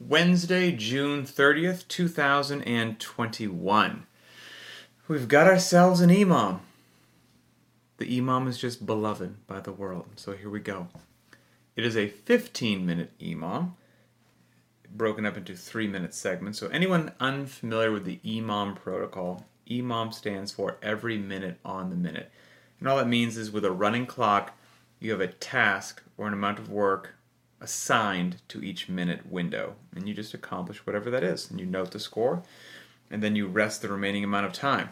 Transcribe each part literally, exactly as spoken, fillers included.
Wednesday, June thirtieth, two thousand twenty-one. We've got ourselves an imam. The imam is just beloved by the world. So here we go. It is a fifteen-minute imam, broken up into three-minute segments. So anyone unfamiliar with the imam protocol, imam stands for every minute on the minute. And all that means is with a running clock, you have a task or an amount of work assigned to each minute window. And you just accomplish whatever that is. And you note the score, and then you rest the remaining amount of time.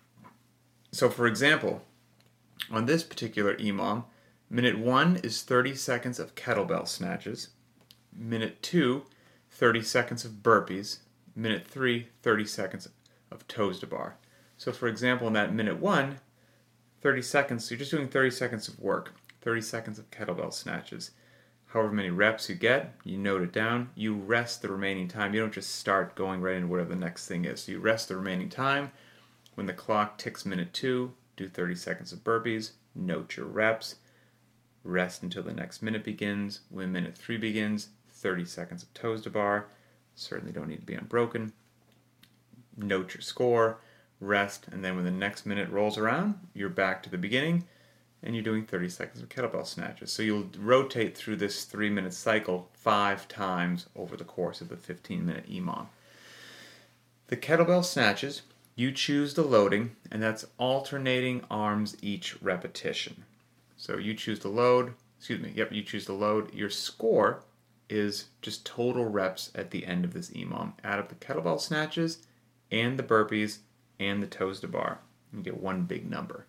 So for example, on this particular imam, minute one is thirty seconds of kettlebell snatches. Minute two, thirty seconds of burpees. Minute three, thirty seconds of toes to bar. So for example, in that minute one, thirty seconds, so you're just doing thirty seconds of work, thirty seconds of kettlebell snatches. However many reps you get, you note it down, you rest the remaining time. You don't just start going right into whatever the next thing is. So you rest the remaining time. When the clock ticks minute two, do thirty seconds of burpees, note your reps, rest until the next minute begins. When minute three begins, thirty seconds of toes to bar, certainly don't need to be unbroken. Note your score, rest, and then when the next minute rolls around, you're back to the beginning, and you're doing thirty seconds of kettlebell snatches. So you'll rotate through this three-minute cycle five times over the course of the fifteen-minute imam. The kettlebell snatches, you choose the loading, and that's alternating arms each repetition. So you choose the load, excuse me, yep, you choose the load. Your score is just total reps at the end of this imam. Add up the kettlebell snatches and the burpees and the toes to bar. You get one big number.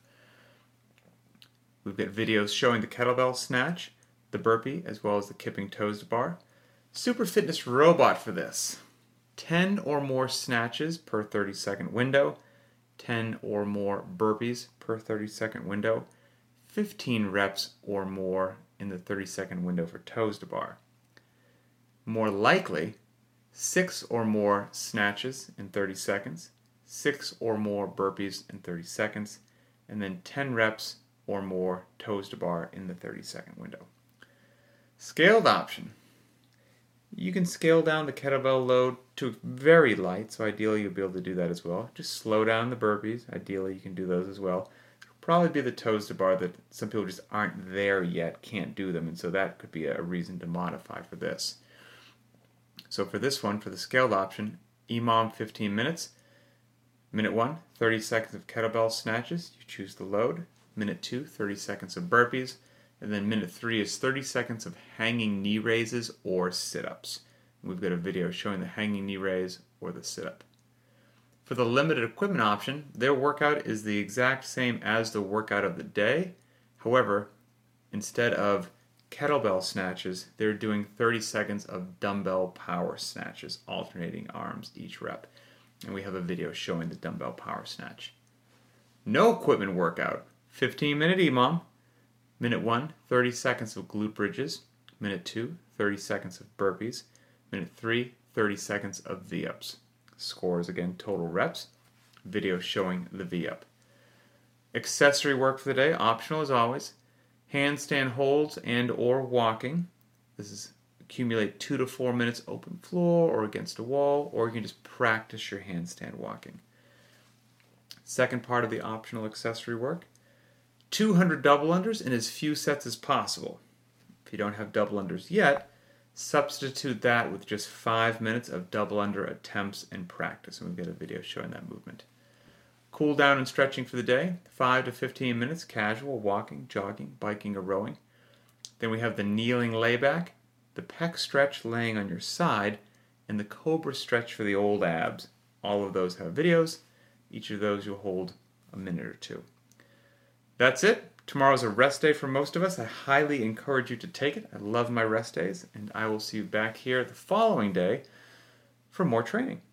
We've got videos showing the kettlebell snatch, the burpee, as well as the kipping toes to bar. Super Fitness Robot for this. ten or more snatches per thirty second window, ten or more burpees per thirty second window, fifteen reps or more in the thirty second window for toes to bar. More likely, six or more snatches in thirty seconds, six or more burpees in thirty seconds, and then ten reps or more toes to bar in the thirty second window. Scaled option. You can scale down the kettlebell load to very light, so ideally you'll be able to do that as well. Just slow down the burpees. Ideally you can do those as well. It'll probably be the toes to bar that some people just aren't there yet, can't do them, and so that could be a reason to modify for this. So for this one, for the scaled option, imam fifteen minutes. Minute one, thirty seconds of kettlebell snatches. You choose the load. Minute two, thirty seconds of burpees. And then minute three is thirty seconds of hanging knee raises or sit-ups. We've got a video showing the hanging knee raise or the sit-up. For the limited equipment option, their workout is the exact same as the workout of the day. However, instead of kettlebell snatches, they're doing thirty seconds of dumbbell power snatches, alternating arms each rep. And we have a video showing the dumbbell power snatch. No equipment workout. fifteen minute imam. Minute one, thirty seconds of glute bridges. Minute two, thirty seconds of burpees. Minute three, thirty seconds of V-ups. Scores again, total reps. Video showing the V-up. Accessory work for the day, optional as always. Handstand holds and or walking. This is accumulate two to four minutes open floor or against a wall, or you can just practice your handstand walking. Second part of the optional accessory work, two hundred double unders in as few sets as possible. If you don't have double unders yet, substitute that with just five minutes of double under attempts and practice, and we've got a video showing that movement. Cool down and stretching for the day, five to fifteen minutes, casual, walking, jogging, biking, or rowing. Then we have the kneeling layback, the pec stretch laying on your side, and the cobra stretch for the old abs. All of those have videos. Each of those you'll hold a minute or two. That's it. Tomorrow's a rest day for most of us. I highly encourage you to take it. I love my rest days, and I will see you back here the following day for more training.